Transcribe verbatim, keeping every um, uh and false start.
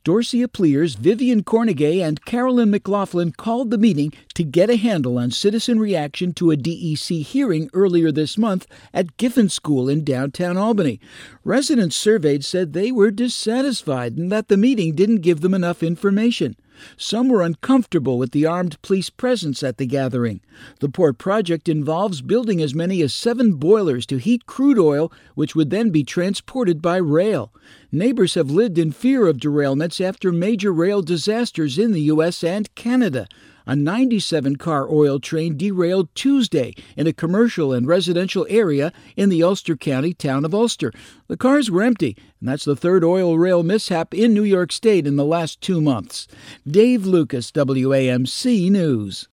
Dorcia Pliers, Vivian Cornegay, and Carolyn McLaughlin called the meeting to get a handle on citizen reaction to a D E C hearing earlier this month at Giffen School in downtown Albany. Residents surveyed said they were dissatisfied and that the meeting didn't give them enough information. Some were uncomfortable with the armed police presence at the gathering. The port project involves building as many as seven boilers to heat crude oil, which would then be transported by rail. Neighbors have lived in fear of derailments after major rail disasters in the U S and Canada. A ninety-seven car oil train derailed Tuesday in a commercial and residential area in the Ulster County town of Ulster. The cars were empty, and that's the third oil rail mishap in New York State in the last two months. Dave Lucas, W A M C News.